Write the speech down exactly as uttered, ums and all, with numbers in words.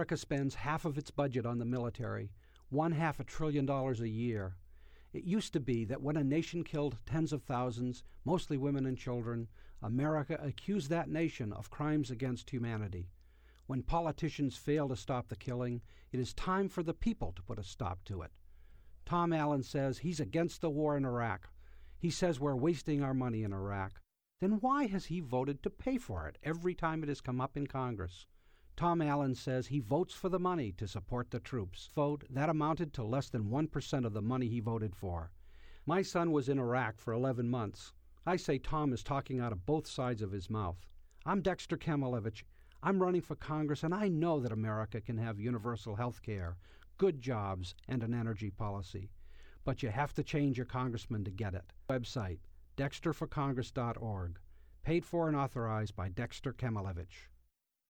America spends half of its budget on the military, one half a trillion dollars a year. It used to be that when a nation killed tens of thousands, mostly women and children, America accused that nation of crimes against humanity. When politicians fail to stop the killing, it is time for the people to put a stop to it. Tom Allen says he's against the war in Iraq. He says we're wasting our money in Iraq. Then why has he voted to pay for it every time it has come up in Congress? Tom Allen says he votes for the money to support the troops. Vote that amounted to less than one percent of the money he voted for. My son was in Iraq for eleven months. I say Tom is talking out of both sides of his mouth. I'm Dexter Kemilevich. I'm running for Congress, and I know that America can have universal health care, good jobs, and an energy policy. But you have to change your congressman to get it. Website, dexter for congress dot org. Paid for and authorized by Dexter Kemilevich.